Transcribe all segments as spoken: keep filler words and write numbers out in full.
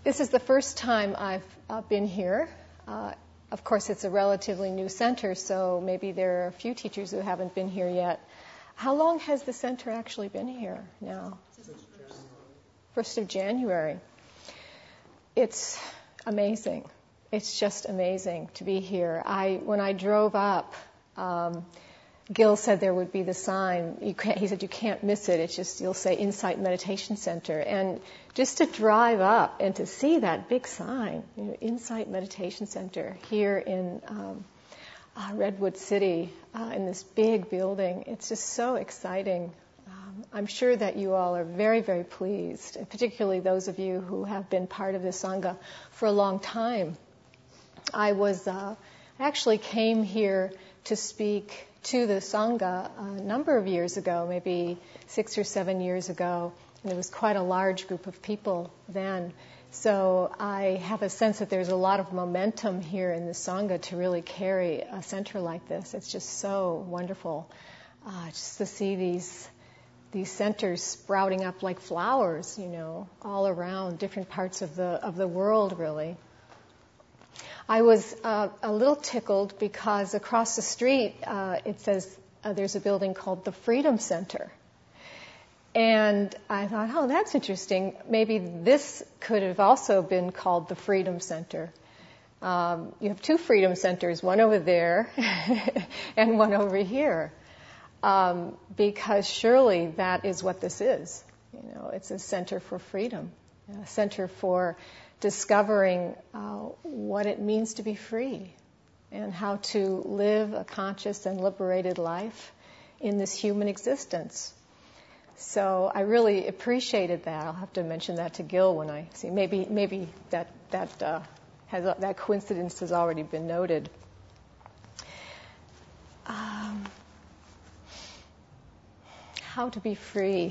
This is the first time I've uh, been here. Uh, of course, it's a relatively new center, so maybe there are a few teachers who haven't been here yet. How long has the center actually been here now? first of January. It's amazing. It's just amazing to be here. I when I drove up, um, Gil said there would be the sign. You can't, he said you can't miss it. It's just, you'll say Insight Meditation Center. And just to drive up and to see that big sign, you know, Insight Meditation Center here in um, uh, Redwood City, uh, in this big building, it's just so exciting. Um, I'm sure that you all are very, very pleased, and particularly those of you who have been part of this Sangha for a long time. I was, uh, I actually came here to speak to the Sangha a number of years ago, maybe six or seven years ago, and there was quite a large group of people then. So I have a sense that there's a lot of momentum here in the Sangha to really carry a center like this. It's just so wonderful uh, just to see these these centers sprouting up like flowers, you know, all around different parts of the of the world, really. I was uh, a little tickled because across the street uh, it says uh, there's a building called the Freedom Center. And I thought, oh, that's interesting. Maybe this could have also been called the Freedom Center. Um, you have two Freedom Centers, one over there and one over here. Um, because surely that is what this is. You know, it's a center for freedom, a center for discovering uh, what it means to be free and how to live a conscious and liberated life in this human existence. So I really appreciated that. I'll have to mention that to Gil when I see. Maybe maybe that that uh, has that coincidence has already been noted. Um, how to be free.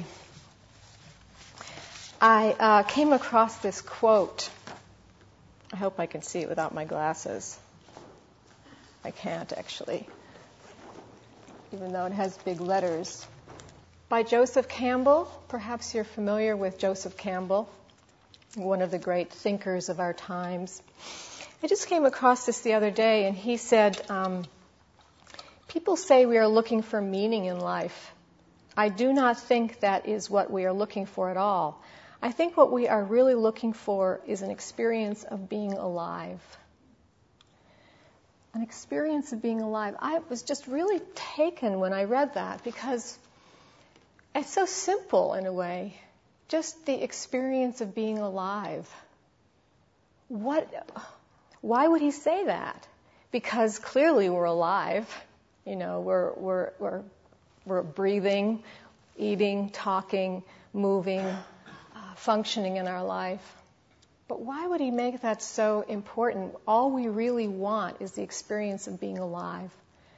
I uh, came across this quote. I hope I can see it without my glasses. I can't, actually, even though it has big letters. By Joseph Campbell. Perhaps you're familiar with Joseph Campbell, one of the great thinkers of our times. I just came across this the other day, and he said, um, people say we are looking for meaning in life. I do not think that is what we are looking for at all. I think what we are really looking for is an experience of being alive. An experience of being alive. I was just really taken when I read that because it's so simple in a way. Just the experience of being alive. What? Why would he say that? Because clearly we're alive. You know, we're we're we're we're breathing, eating, talking, moving, functioning in our life. But why would he make that so important? All we really want is the experience of being alive.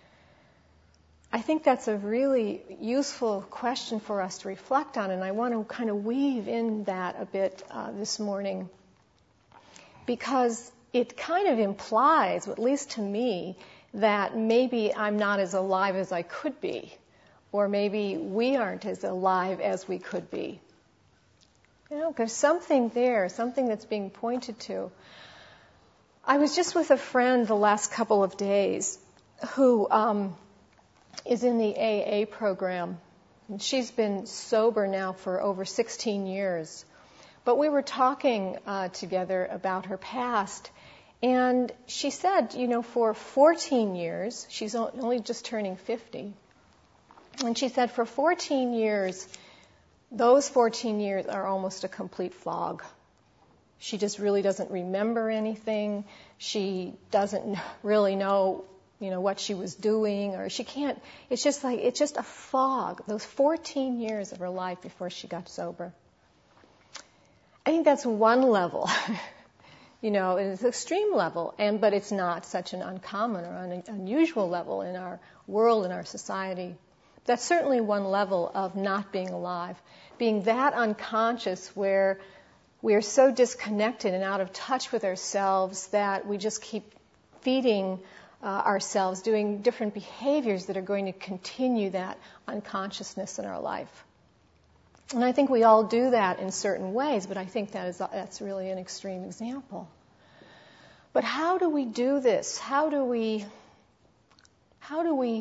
I think that's a really useful question for us to reflect on, and I want to kind of weave in that a bit uh, this morning, because it kind of implies, at least to me, that maybe I'm not as alive as I could be, or maybe we aren't as alive as we could be. You know, there's something there, something that's being pointed to. I was just with a friend the last couple of days who um, is in the A A program. And she's been sober now for over sixteen years. But we were talking uh, together about her past. And she said, you know, for fourteen years, she's only just turning fifty. And she said for fourteen years, those fourteen years are almost a complete fog. She just really doesn't remember anything. She doesn't really know, you know, what she was doing, or she can't, it's just like, it's just a fog, those fourteen years of her life before she got sober. I think that's one level, you know, it's an extreme level, and but it's not such an uncommon or un, unusual level in our world, in our society. That's certainly one level of not being alive, being that unconscious where we are so disconnected and out of touch with ourselves that we just keep feeding uh, ourselves, doing different behaviors that are going to continue that unconsciousness in our life. And I think we all do that in certain ways, but I think that is that's really an extreme example. But how do we do this? How do we how do we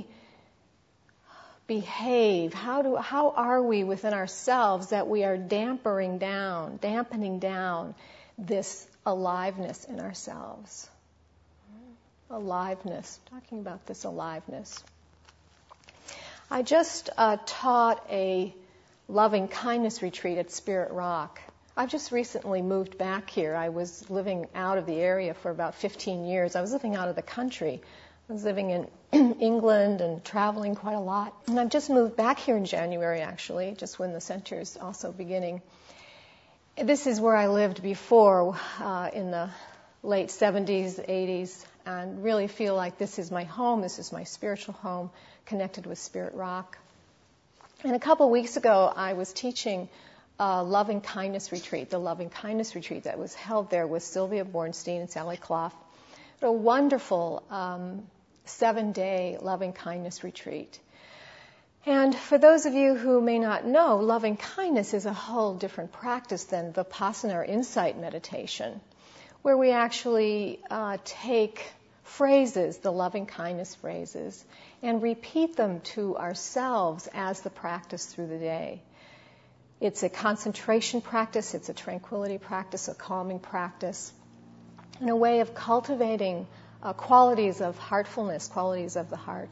behave? How do how are we within ourselves that we are dampering down, dampening down this aliveness in ourselves? Aliveness, talking about this aliveness. I just uh, taught a loving kindness retreat at Spirit Rock. I've just recently moved back here. I was living out of the area for about fifteen years. I was living out of the country. I was living in England and traveling quite a lot. And I've just moved back here in January, actually, just when the center is also beginning. This is where I lived before, uh, in the late seventies, eighties, and really feel like this is my home, this is my spiritual home, connected with Spirit Rock. And a couple weeks ago, I was teaching a loving kindness retreat, the loving kindness retreat that was held there with Sylvia Bornstein and Sally Clough. A wonderful um, seven-day loving kindness retreat. And for those of you who may not know, loving kindness is a whole different practice than Vipassana or insight meditation, where we actually uh, take phrases, the loving kindness phrases, and repeat them to ourselves as the practice through the day. It's a concentration practice, it's a tranquility practice, a calming practice, and a way of cultivating uh, qualities of heartfulness, qualities of the heart.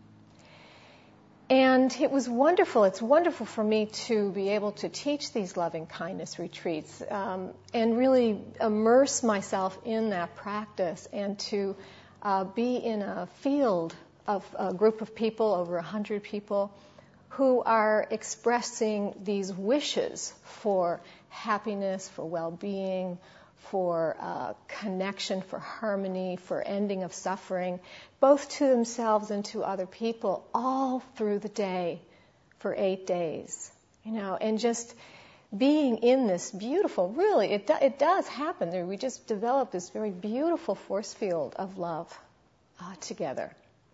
And it was wonderful. It's wonderful for me to be able to teach these loving kindness retreats um, and really immerse myself in that practice and to uh, be in a field of a group of people, over a hundred people, who are expressing these wishes for happiness, for well-being, for uh, connection, for harmony, for ending of suffering, both to themselves and to other people, all through the day for eight days. You know, and just being in this beautiful, really, it do, it does happen there. We just develop this very beautiful force field of love uh, together.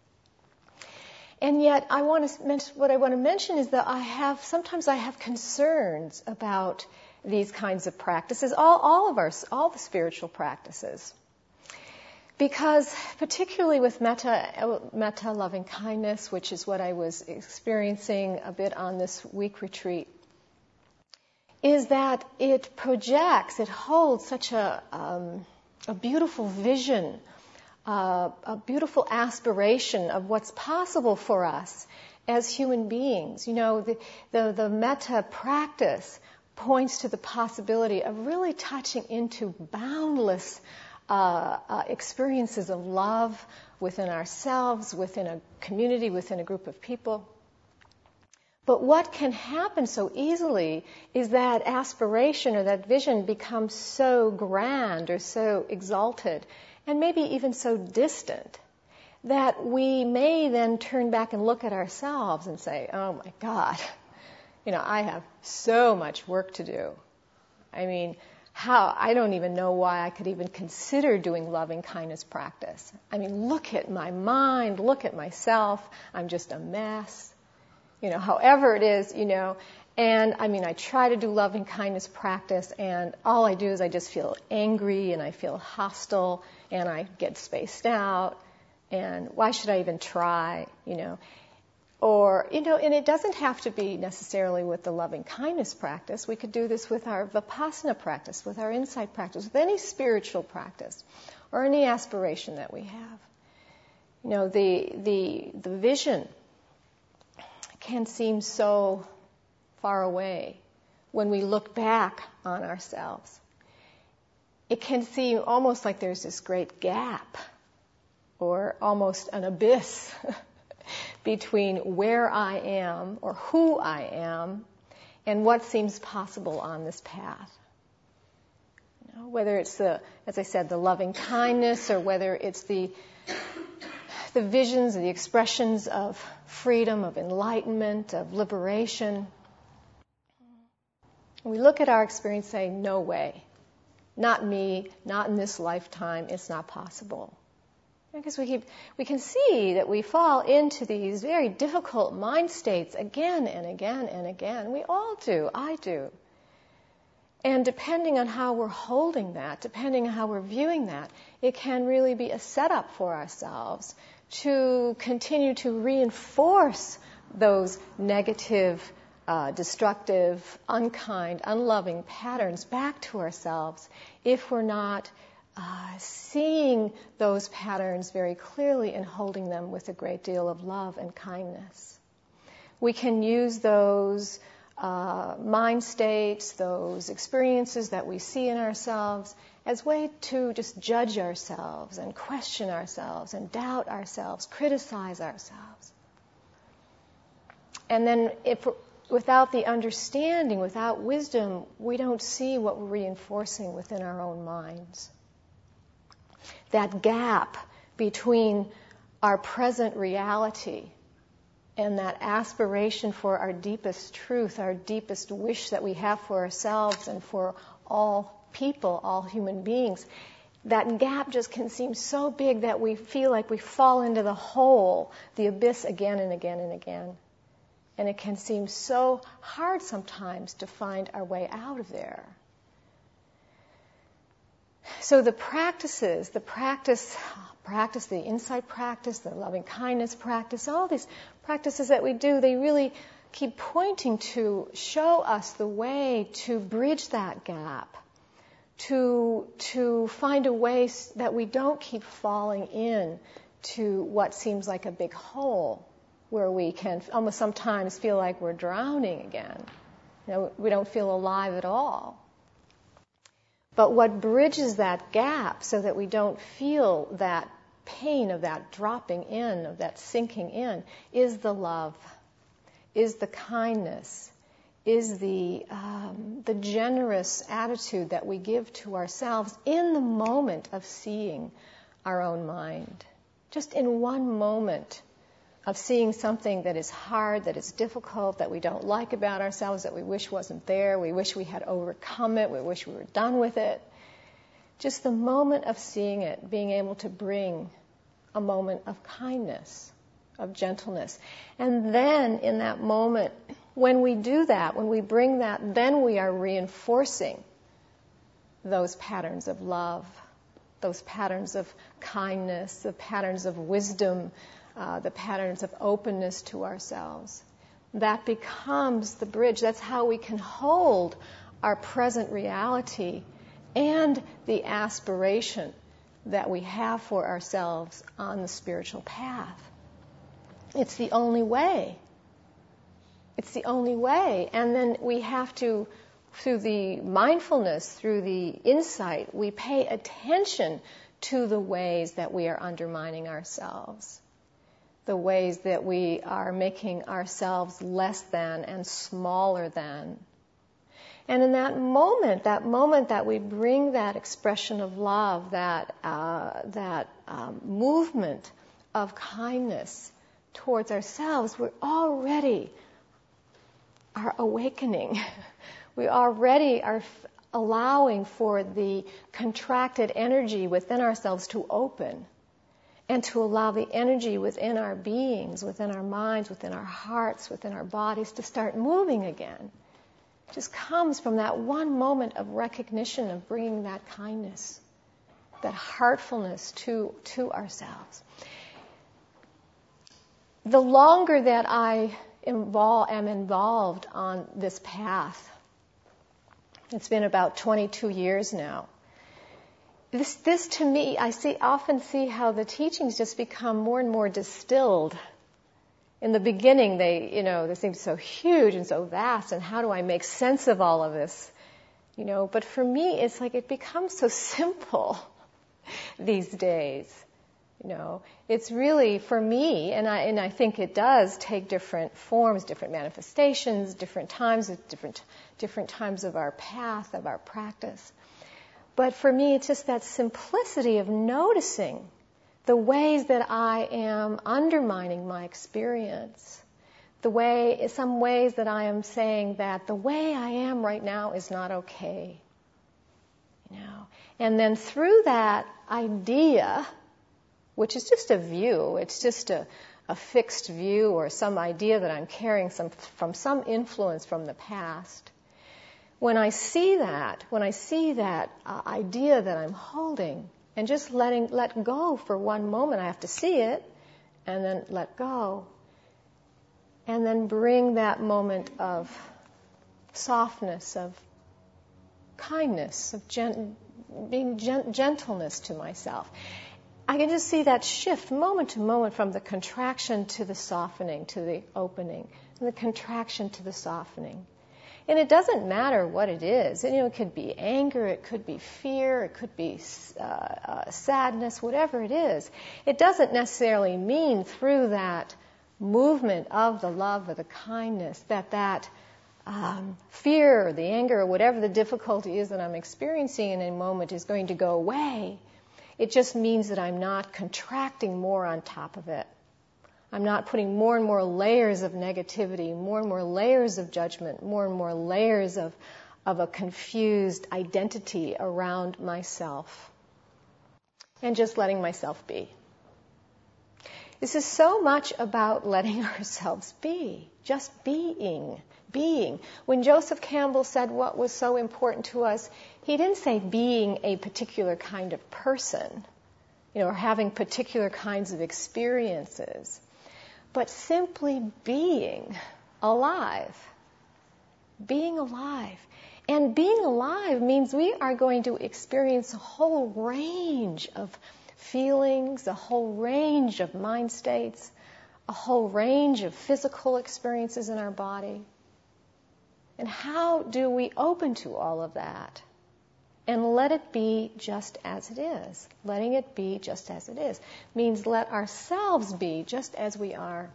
And yet, I want to mention, what I want to mention is that I have sometimes I have concerns about these kinds of practices, all, all of our, all the spiritual practices, because particularly with metta, metta, loving kindness, which is what I was experiencing a bit on this week retreat, is that it projects, it holds such a um, a beautiful vision. Uh, a beautiful aspiration of what's possible for us as human beings. You know, the, the, the metta practice points to the possibility of really touching into boundless uh, uh, experiences of love within ourselves, within a community, within a group of people. But what can happen so easily is that aspiration or that vision becomes so grand or so exalted, and maybe even so distant, that we may then turn back and look at ourselves and say, oh my God, you know, I have so much work to do. I mean, how, I don't even know why I could even consider doing loving kindness practice. I mean, look at my mind, look at myself, I'm just a mess. You know, however it is, you know, and I mean, I try to do loving kindness practice, and all I do is I just feel angry, and I feel hostile, and I get spaced out, and why should I even try, you know? Or, you know, and it doesn't have to be necessarily with the loving kindness practice. We could do this with our Vipassana practice, with our insight practice, with any spiritual practice, or any aspiration that we have. You know, the the the vision can seem so far away when we look back on ourselves. It can seem almost like there's this great gap or almost an abyss between where I am or who I am and what seems possible on this path. You know, whether it's the, as I said, the loving kindness, or whether it's the the visions, the expressions of freedom, of enlightenment, of liberation. We look at our experience saying, no way, not me, not in this lifetime, it's not possible. Because we keep, we can see that we fall into these very difficult mind states again and again and again. We all do. I do. And depending on how we're holding that, depending on how we're viewing that, it can really be a setup for ourselves to continue to reinforce those negative, uh, destructive, unkind, unloving patterns back to ourselves if we're not Uh, seeing those patterns very clearly and holding them with a great deal of love and kindness. We can use those uh, mind states, those experiences that we see in ourselves as a way to just judge ourselves and question ourselves and doubt ourselves, criticize ourselves. And then if without the understanding, without wisdom, we don't see what we're reinforcing within our own minds. That gap between our present reality and that aspiration for our deepest truth, our deepest wish that we have for ourselves and for all people, all human beings, that gap just can seem so big that we feel like we fall into the hole, the abyss again and again and again. And it can seem so hard sometimes to find our way out of there. So the practices, the practice, practice, the insight practice, the loving kindness practice, all these practices that we do, they really keep pointing to show us the way to bridge that gap, to to find a way that we don't keep falling in to what seems like a big hole where we can almost sometimes feel like we're drowning again. You know, we don't feel alive at all. But what bridges that gap so that we don't feel that pain of that dropping in, of that sinking in, is the love, is the kindness, is the um, the generous attitude that we give to ourselves in the moment of seeing our own mind. Just in one moment of seeing something that is hard, that is difficult, that we don't like about ourselves, that we wish wasn't there, we wish we had overcome it, we wish we were done with it. Just the moment of seeing it, being able to bring a moment of kindness, of gentleness. And then in that moment, when we do that, when we bring that, then we are reinforcing those patterns of love, those patterns of kindness, the patterns of wisdom, Uh, the patterns of openness to ourselves. That becomes the bridge. That's how we can hold our present reality and the aspiration that we have for ourselves on the spiritual path. It's the only way. It's the only way. And then we have to, through the mindfulness, through the insight, we pay attention to the ways that we are undermining ourselves, the ways that we are making ourselves less than and smaller than. And in that moment, that moment that we bring that expression of love, that uh, that um, movement of kindness towards ourselves, we already are awakening. We already are f- allowing for the contracted energy within ourselves to open, and to allow the energy within our beings, within our minds, within our hearts, within our bodies to start moving again. It just comes from that one moment of recognition of bringing that kindness, that heartfulness to, to ourselves. The longer that I invol- am involved on this path, it's been about twenty-two years now, This, this to me, I see often see how the teachings just become more and more distilled. In the beginning, they, you know, they seem so huge and so vast, and how do I make sense of all of this? You know, but for me, it's like it becomes so simple these days. You know, it's really for me, and I and I think it does take different forms, different manifestations, different times, different different times of our path, of our practice. But for me, it's just that simplicity of noticing the ways that I am undermining my experience, the way, some ways that I am saying that the way I am right now is not okay. You know, and then through that idea, which is just a view. It's just a, a fixed view or some idea that I'm carrying some, from some influence from the past. When I see that, when I see that uh, idea that I'm holding, and just letting let go for one moment, I have to see it, and then let go, and then bring that moment of softness, of kindness, of gent- being gent- gentleness to myself. I can just see that shift moment to moment from the contraction to the softening, to the opening, and the contraction to the softening. And it doesn't matter what it is. You know, it could be anger, it could be fear, it could be uh, uh, sadness, whatever it is. It doesn't necessarily mean through that movement of the love or the kindness that that um, fear or the anger or whatever the difficulty is that I'm experiencing in a moment is going to go away. It just means that I'm not contracting more on top of it. I'm not putting more and more layers of negativity, more and more layers of judgment, more and more layers of, of a confused identity around myself. And just letting myself be. This is so much about letting ourselves be, just being, being. When Joseph Campbell said what was so important to us, he didn't say being a particular kind of person, you know, or having particular kinds of experiences, but simply being alive. Being alive. And being alive means we are going to experience a whole range of feelings, a whole range of mind states, a whole range of physical experiences in our body. And how do we open to all of that and let it be just as it is? Letting it be just as it is means let ourselves be just as we are.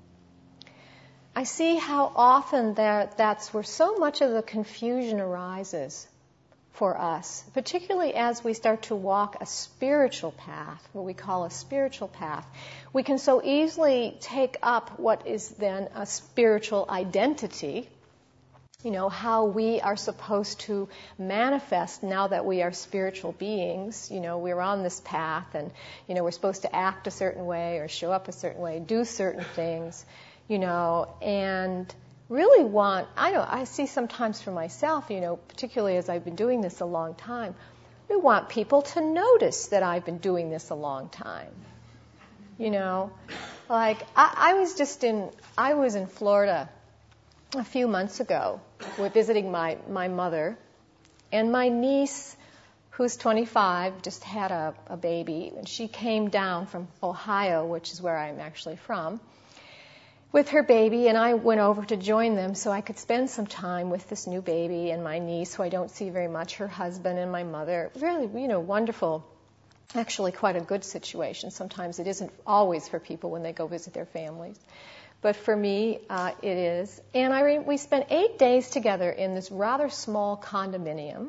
I see how often that that's where so much of the confusion arises for us, particularly as we start to walk a spiritual path, what we call a spiritual path. We can so easily take up what is then a spiritual identity, you know, how we are supposed to manifest now that we are spiritual beings. You know, we're on this path and, you know, we're supposed to act a certain way or show up a certain way, do certain things, you know, and really want, I know, I see sometimes for myself, you know, particularly as I've been doing this a long time, we want people to notice that I've been doing this a long time. You know, like I, I was just in, I was in Florida a few months ago. We're visiting my, my mother, and my niece, who's twenty-five, just had a, a baby, and she came down from Ohio, which is where I'm actually from, with her baby, and I went over to join them so I could spend some time with this new baby and my niece, who I don't see very much, her husband and my mother. Really, you know, wonderful, actually quite a good situation. Sometimes it isn't always for people when they go visit their families. But for me, uh, it is. And I re- we spent eight days together in this rather small condominium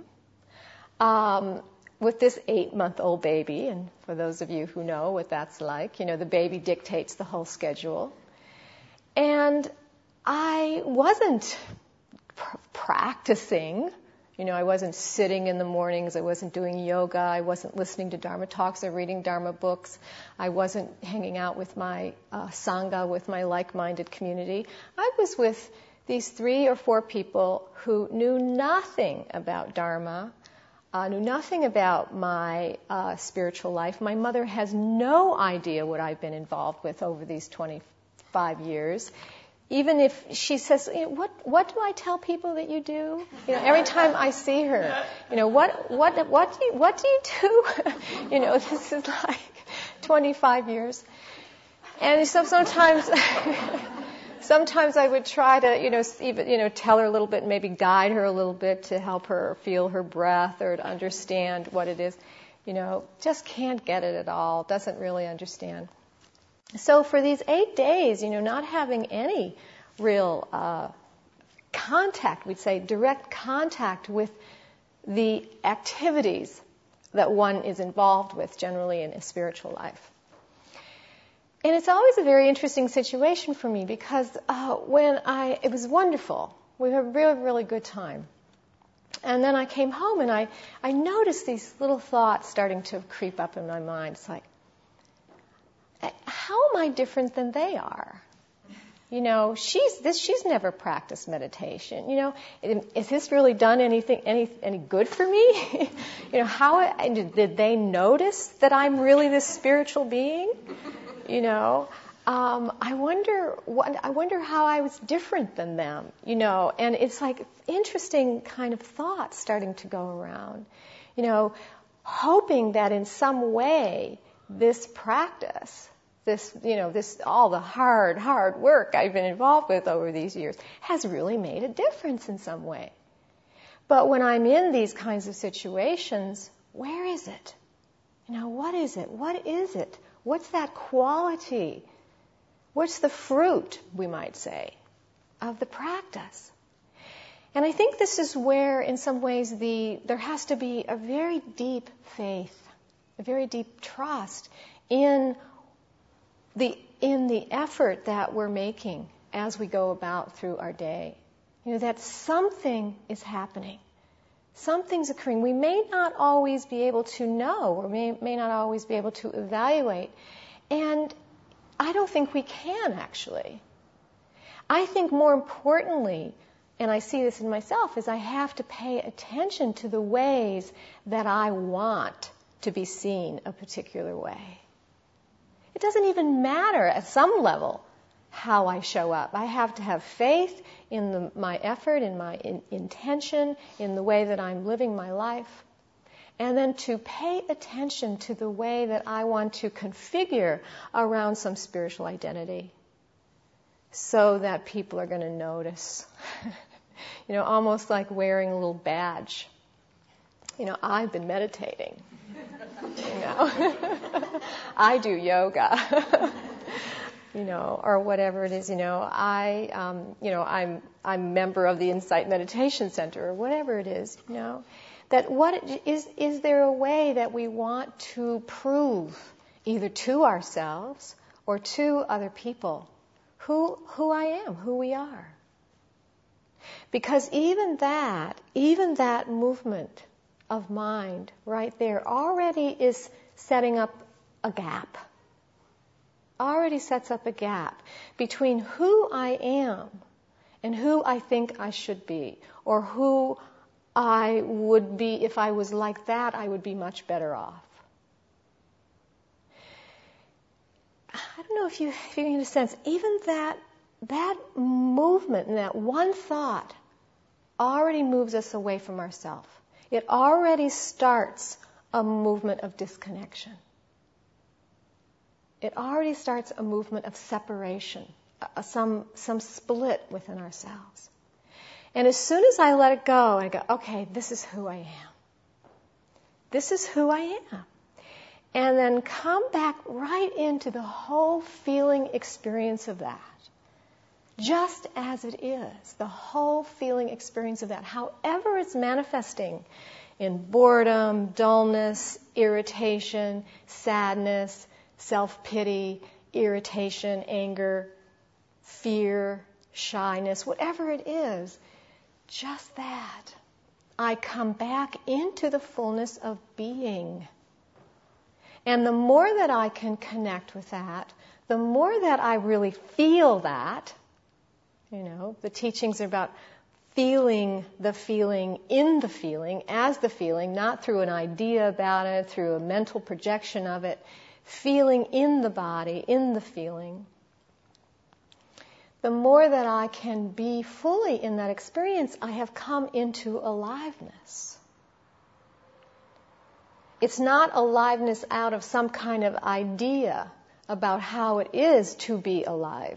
um, with this eight-month-old baby. And for those of you who know what that's like, you know, the baby dictates the whole schedule. And I wasn't pr- practicing. You know, I wasn't sitting in the mornings, I wasn't doing yoga, I wasn't listening to Dharma talks or reading Dharma books, I wasn't hanging out with my uh, Sangha, with my like-minded community. I was with these three or four people who knew nothing about Dharma, uh, knew nothing about my uh, spiritual life. My mother has no idea what I've been involved with over these twenty-five years. Even if she says, you know, what what do I tell people that you do? You know, every time I see her, you know, what what what do you what do you do? You know, this is like twenty-five years, and so sometimes sometimes I would try to, you know, even you know, tell her a little bit, maybe guide her a little bit to help her feel her breath or to understand what it is. You know, just can't get it at all. Doesn't really understand. So for these eight days, you know, not having any real uh, contact, we'd say direct contact with the activities that one is involved with generally in a spiritual life. And it's always a very interesting situation for me because uh, when I, it was wonderful. We had a really, really good time. And then I came home and I, I noticed these little thoughts starting to creep up in my mind. It's like, how am I different than they are? You know, she's this. She's never practiced meditation. You know, is this really done anything, any any good for me? You know, how did they notice that I'm really this spiritual being? You know, um, I wonder. What, I wonder how I was different than them. You know, and it's like interesting kind of thoughts starting to go around. You know, hoping that in some way this practice. This, you know, this, all the hard, hard work I've been involved with over these years has really made a difference in some way. But when I'm in these kinds of situations, where is it? You know, what is it? What is it? What's that quality? What's the fruit, we might say, of the practice? And I think this is where, in some ways, the there has to be a very deep faith, a very deep trust in The, in the effort that we're making as we go about through our day. You know, that something is happening. Something's occurring. We may not always be able to know, or may, may not always be able to evaluate. And I don't think we can, actually. I think more importantly, and I see this in myself, is I have to pay attention to the ways that I want to be seen a particular way. It doesn't even matter at some level how I show up. I have to have faith in the, my effort, in my in, intention, in the way that I'm living my life, and then to pay attention to the way that I want to configure around some spiritual identity so that people are going to notice. You know, almost like wearing a little badge. You know, I've been meditating. You know, I do yoga, you know, or whatever it is, you know, I, um, you know, I'm, I'm a member of the Insight Meditation Center, or whatever it is, you know, that what is, is there a way that we want to prove either to ourselves or to other people who, who I am, who we are? Because even that, even that movement of mind right there already is setting up a gap. Already sets up a gap between who I am and who I think I should be, or who I would be if I was like that, I would be much better off. I don't know if you, if you get a sense, even that, that movement and that one thought already moves us away from ourselves. It already starts a movement of disconnection. It already starts a movement of separation, a, some, some split within ourselves. And as soon as I let it go, I go, okay, this is who I am. This is who I am. And then come back right into the whole feeling experience of that. Just as it is, the whole feeling experience of that, however it's manifesting in boredom, dullness, irritation, sadness, self-pity, irritation, anger, fear, shyness, whatever it is, just that. I come back into the fullness of being. And the more that I can connect with that, the more that I really feel that. You know, the teachings are about feeling the feeling in the feeling, as the feeling, not through an idea about it, through a mental projection of it, feeling in the body, in the feeling. The more that I can be fully in that experience, I have come into aliveness. It's not aliveness out of some kind of idea about how it is to be alive.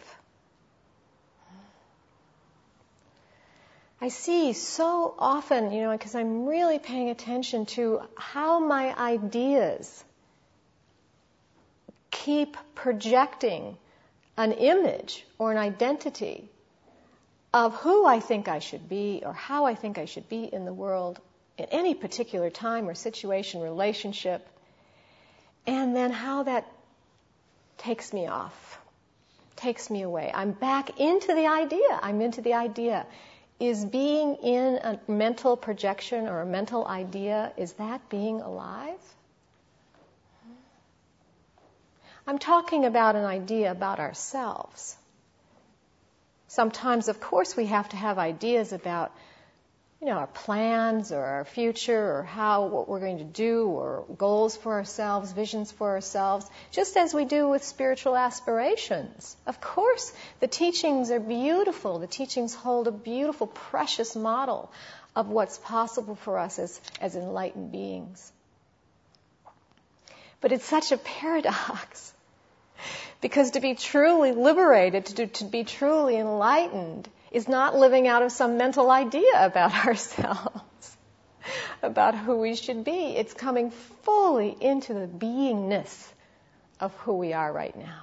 I see so often, you know, because I'm really paying attention to how my ideas keep projecting an image or an identity of who I think I should be or how I think I should be in the world at any particular time or situation, relationship, and then how that takes me off, takes me away. I'm back into the idea. I'm into the idea. Is being in a mental projection or a mental idea, is that being alive? I'm talking about an idea about ourselves. Sometimes, of course, we have to have ideas about, you know, our plans or our future or how, what we're going to do or goals for ourselves, visions for ourselves, just as we do with spiritual aspirations. Of course, the teachings are beautiful. The teachings hold a beautiful, precious model of what's possible for us as, as enlightened beings. But it's such a paradox. Because to be truly liberated, to, to be truly enlightened, is not living out of some mental idea about ourselves, about who we should be. It's coming fully into the beingness of who we are right now.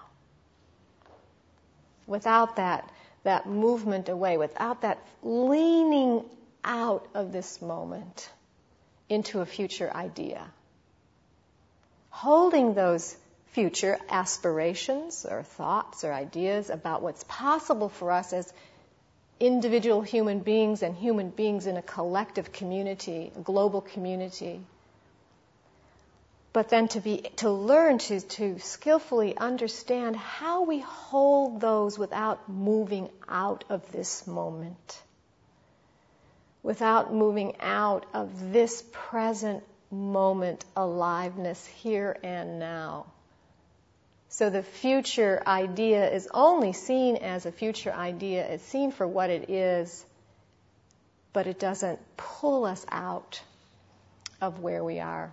Without that, that movement away, without that leaning out of this moment into a future idea. Holding those future aspirations or thoughts or ideas about what's possible for us as individual human beings and human beings in a collective community, a global community. But then to be to learn to, to skillfully understand how we hold those without moving out of this moment, without moving out of this present moment aliveness here and now. So the future idea is only seen as a future idea. It's seen for what it is, but it doesn't pull us out of where we are.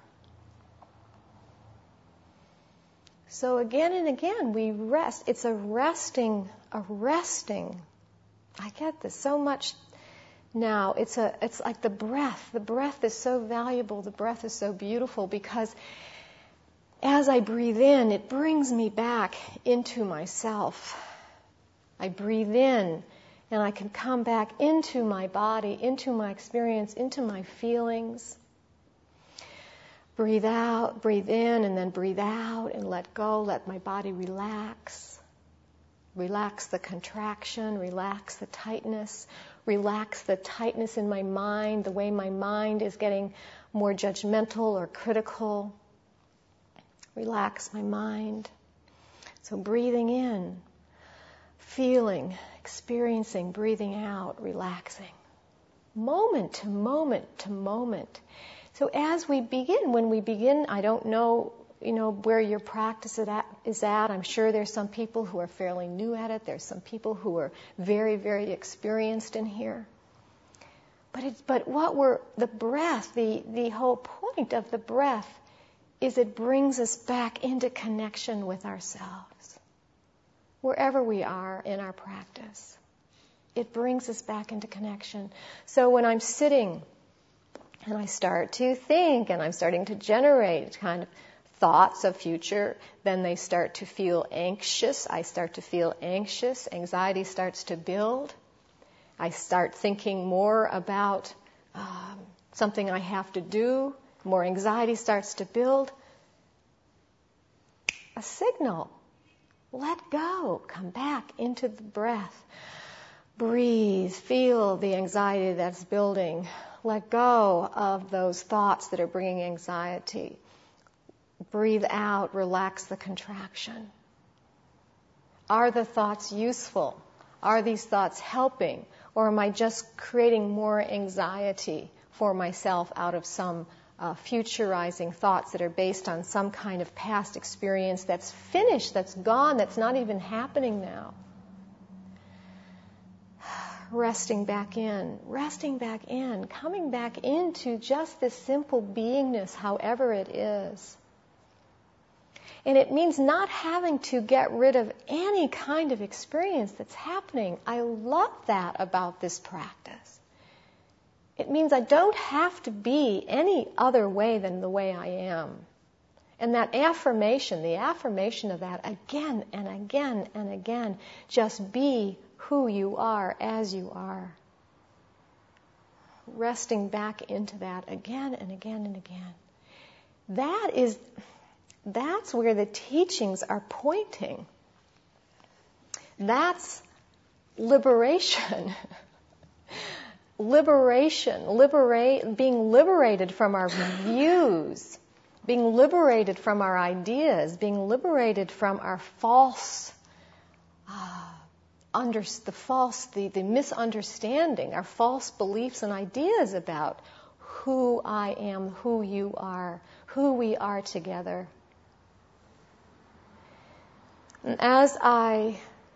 So again and again, we rest. It's a resting, a resting. I get this so much now. It's a, it's like the breath. The breath is so valuable. The breath is so beautiful because as I breathe in, it brings me back into myself. I breathe in, and I can come back into my body, into my experience, into my feelings. Breathe out, breathe in, and then breathe out and let go. Let my body relax. Relax the contraction, relax the tightness, relax the tightness in my mind, the way my mind is getting more judgmental or critical. Relax my mind. So breathing in, feeling, experiencing, breathing out, relaxing. Moment to moment to moment. So as we begin, when we begin, I don't know, you know, where your practice is at. I'm sure there's some people who are fairly new at it. There's some people who are very, very experienced in here. But it's, but what we're, the breath, the, the whole point of the breath is it brings us back into connection with ourselves. Wherever we are in our practice, it brings us back into connection. So when I'm sitting and I start to think and I'm starting to generate kind of thoughts of future, then they start to feel anxious. I start to feel anxious. Anxiety starts to build. I start thinking more about um, something I have to do. More anxiety starts to build. A signal. Let go. Come back into the breath. Breathe. Feel the anxiety that's building. Let go of those thoughts that are bringing anxiety. Breathe out. Relax the contraction. Are the thoughts useful? Are these thoughts helping? Or am I just creating more anxiety for myself out of some uh, futurizing thoughts that are based on some kind of past experience that's finished, that's gone, that's not even happening now? Resting back in, resting back in, coming back into just this simple beingness, however it is. And it means not having to get rid of any kind of experience that's happening. I love that about this practice. It means I don't have to be any other way than the way I am. And that affirmation, the affirmation of that again and again and again, just be who you are as you are. Resting back into that again and again and again. That is... That's where the teachings are pointing. That's liberation. liberation, liberate, being liberated from our views, being liberated from our ideas, being liberated from our false, uh, under, the false, the, the misunderstanding, our false beliefs and ideas about who I am, who you are, who we are together. And as I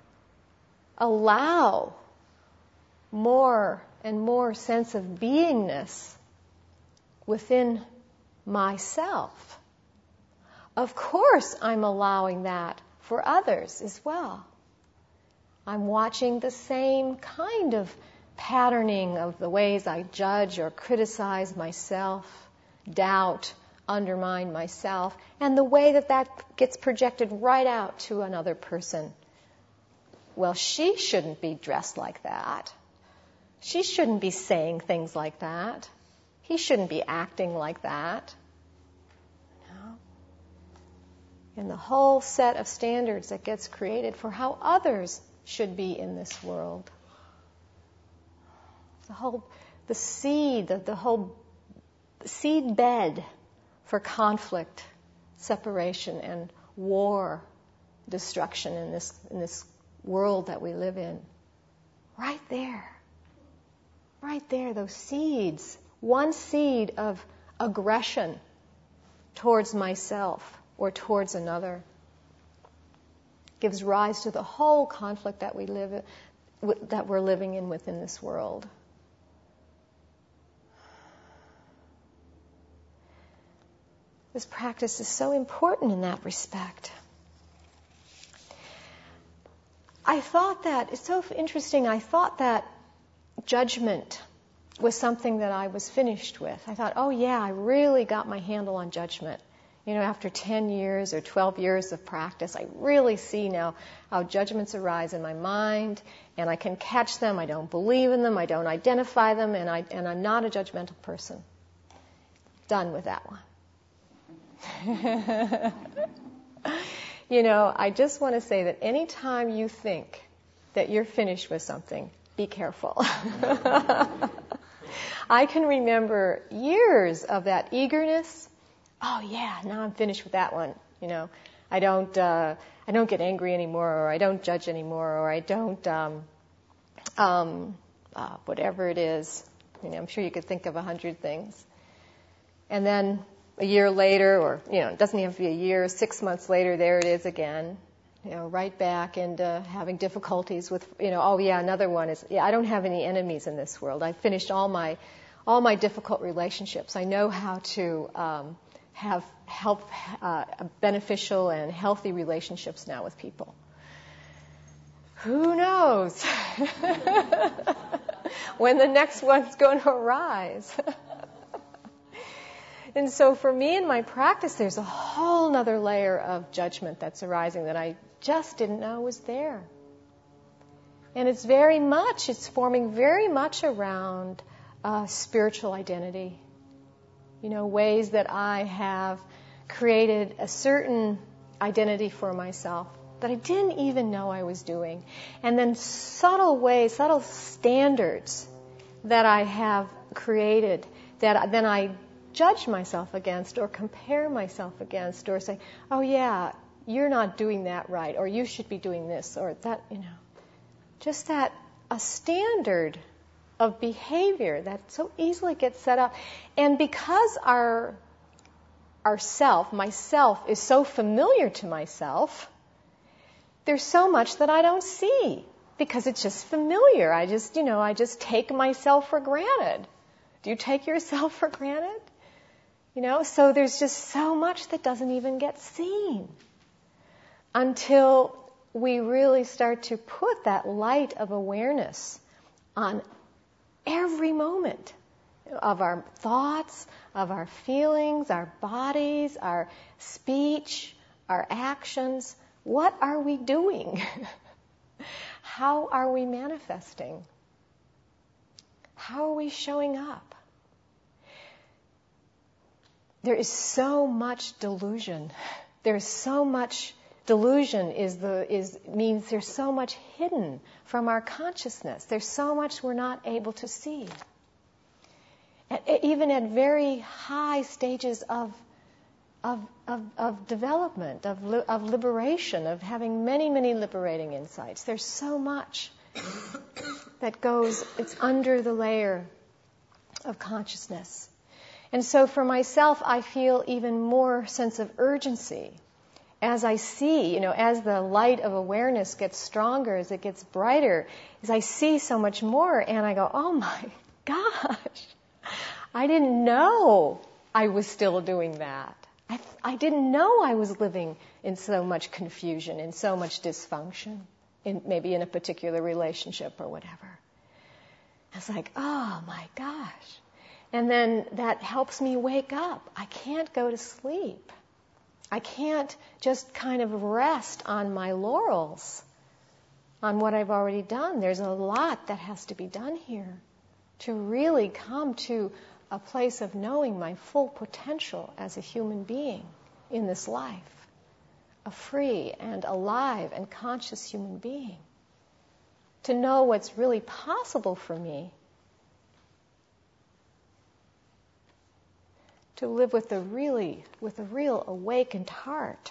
allow more and more sense of beingness within myself, of course I'm allowing that for others as well. I'm watching the same kind of patterning of the ways I judge or criticize myself, doubt, undermine myself, and the way that that gets projected right out to another person. Well, she shouldn't be dressed like that. She shouldn't be saying things like that. He shouldn't be acting like that. No. And the whole set of standards that gets created for how others should be in this world. The whole, the seed, the, the whole seed bed for conflict, separation, and war, destruction in this in this world that we live in. Right there. Right there, those seeds. One seed of aggression towards myself or towards another gives rise to the whole conflict that we live in, that we're living in within this world. This practice is so important in that respect. I thought that, it's so interesting, I thought that judgment was something that I was finished with. I thought, oh yeah, I really got my handle on judgment. You know, after ten years or twelve years of practice, I really see now how judgments arise in my mind, and I can catch them, I don't believe in them, I don't identify them, and, I, and I'm not a judgmental person. Done with that one. You know, I just want to say that anytime you think that you're finished with something, be careful. I can remember years of that eagerness. Oh yeah, now I'm finished with that one. You know, I don't, uh, I don't get angry anymore, or I don't judge anymore, or I don't, um, um, uh, whatever it is. You know, I'm sure you could think of a hundred things. And then a year later, or, you know, it doesn't even have to be a year, six months later, there it is again. You know, right back into having difficulties with, you know, oh yeah, another one is, yeah, I don't have any enemies in this world. I've finished all my, all my difficult relationships. I know how to um, have help, uh, beneficial and healthy relationships now with people. Who knows when the next one's going to arise? And so for me in my practice, there's a whole nother layer of judgment that's arising that I just didn't know was there. And it's very much, it's forming very much around uh, spiritual identity. You know, ways that I have created a certain identity for myself that I didn't even know I was doing. And then subtle ways, subtle standards that I have created that then I judge myself against or compare myself against or say, oh yeah, you're not doing that right, or you should be doing this or that, you know. Just that, a standard of behavior that so easily gets set up. And because our, our self, myself, is so familiar to myself, there's so much that I don't see because it's just familiar. I just, you know, I just take myself for granted. Do you take yourself for granted? You know, so there's just so much that doesn't even get seen until we really start to put that light of awareness on every moment of our thoughts, of our feelings, our bodies, our speech, our actions. What are we doing? How are we manifesting? How are we showing up? There is so much delusion. There's so much delusion is the is means there's so much hidden from our consciousness. There's so much we're not able to see. And even at very high stages of of, of, of development, of, li- of liberation, of having many, many liberating insights. There's so much that goes, it's under the layer of consciousness. And so for myself, I feel even more sense of urgency as I see, you know, as the light of awareness gets stronger, as it gets brighter, as I see so much more, and I go, oh my gosh, I didn't know I was still doing that. I, I didn't know I was living in so much confusion, in so much dysfunction, in maybe in a particular relationship or whatever. I was like, oh my gosh. And then that helps me wake up. I can't go to sleep. I can't just kind of rest on my laurels, on what I've already done. There's a lot that has to be done here to really come to a place of knowing my full potential as a human being in this life, a free and alive and conscious human being. To know what's really possible for me, to live with a really, with a real awakened heart.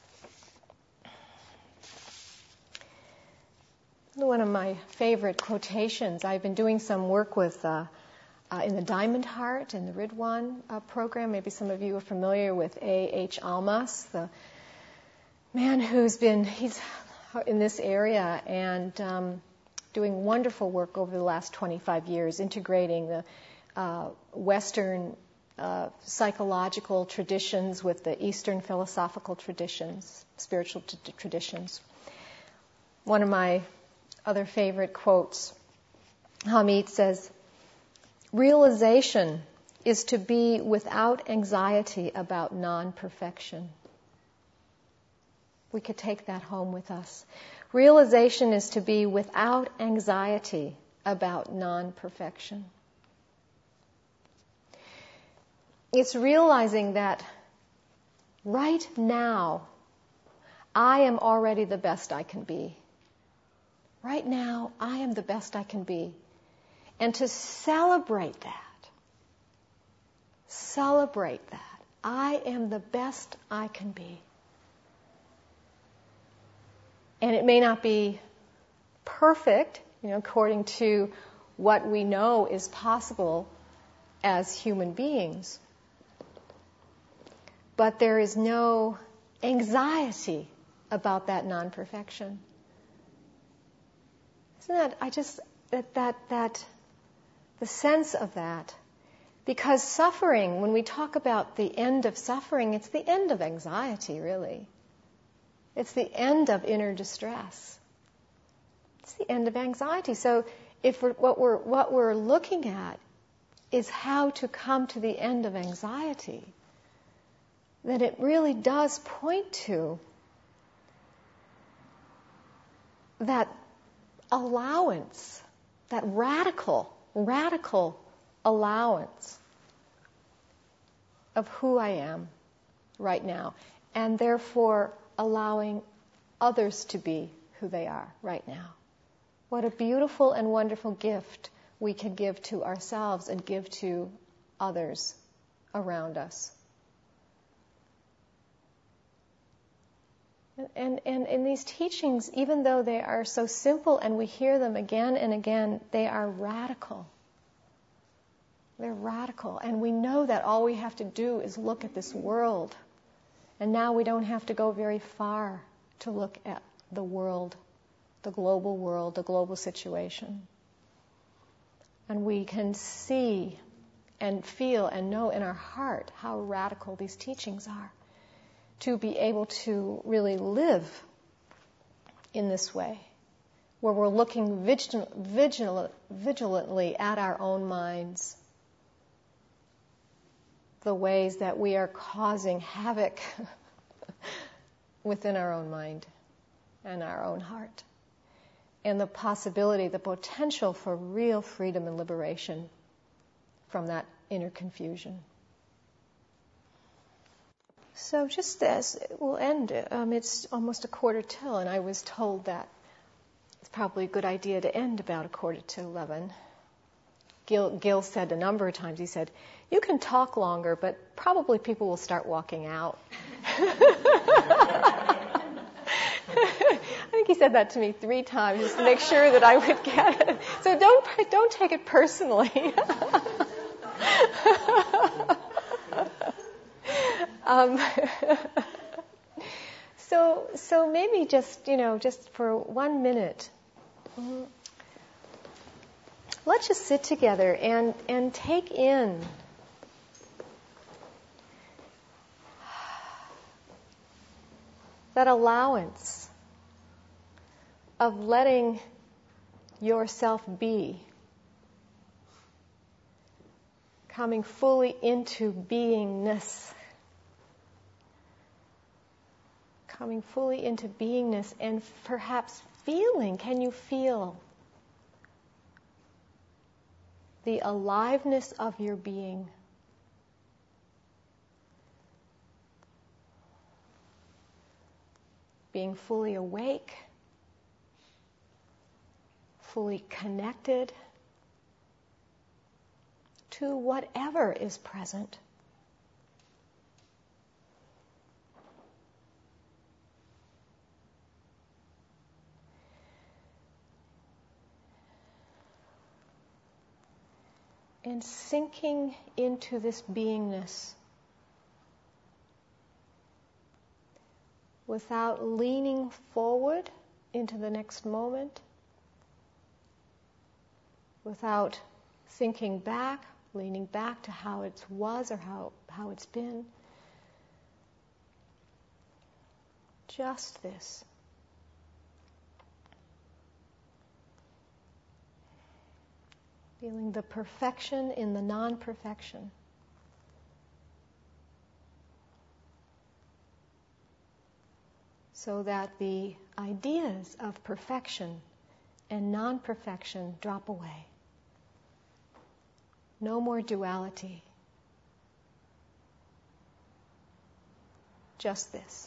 One of my favorite quotations, I've been doing some work with uh, uh, in the Diamond Heart, in the Ridwan uh, program. Maybe some of you are familiar with A H Almas, the man who's been, he's in this area and um, doing wonderful work over the last twenty-five years, integrating the uh, Western uh, psychological traditions with the Eastern philosophical traditions, spiritual t- traditions. One of my other favorite quotes, Hamid says, realization is to be without anxiety about non-perfection. We could take that home with us. Realization is to be without anxiety about non-perfection. It's realizing that right now, I am already the best I can be. Right now, I am the best I can be. And to celebrate that, celebrate that. I am the best I can be. And it may not be perfect, you know, according to what we know is possible as human beings. But there is no anxiety about that non-perfection. Isn't that, I just, that, that, that, the sense of that, because suffering, when we talk about the end of suffering, it's the end of anxiety, really. It's the end of inner distress. It's the end of anxiety. So if we're, what we're, what we're looking at is how to come to the end of anxiety, then it really does point to that allowance, that radical, radical allowance of who I am right now, and therefore allowing others to be who they are right now. What a beautiful and wonderful gift we can give to ourselves and give to others around us. And, and in these teachings, even though they are so simple and we hear them again and again, they are radical. They're radical. And we know that all we have to do is look at this world. And now we don't have to go very far to look at the world, the global world, the global situation. And we can see and feel and know in our heart how radical these teachings are. To be able to really live in this way, where we're looking vigilant, vigilant, vigilantly at our own minds, the ways that we are causing havoc within our own mind and our own heart, and the possibility, the potential for real freedom and liberation from that inner confusion. So just as we'll end, um, it's almost a quarter till, and I was told that it's probably a good idea to end about a quarter to eleven. Gil, Gil said a number of times, he said, you can talk longer, but probably people will start walking out. I think he said that to me three times just to make sure that I would get it. So don't don't take it personally. um, so so maybe just you know just for one minute, let's just sit together and and take in that allowance of letting yourself be, coming fully into beingness, coming fully into beingness, and perhaps feeling, can you feel the aliveness of your being? Being fully awake, fully connected to whatever is present. And sinking into this beingness without leaning forward into the next moment, without thinking back, leaning back to how it was or how, how it's been. Just this. Feeling the perfection in the non-perfection. So that the ideas of perfection and non-perfection drop away. No more duality. Just this.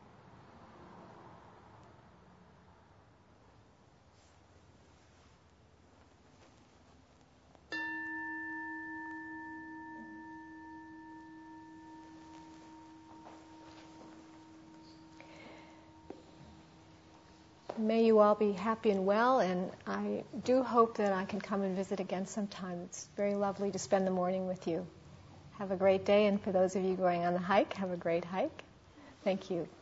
May you all be happy and well, and I do hope that I can come and visit again sometime. It's very lovely to spend the morning with you. Have a great day, and for those of you going on the hike, have a great hike. Thank you.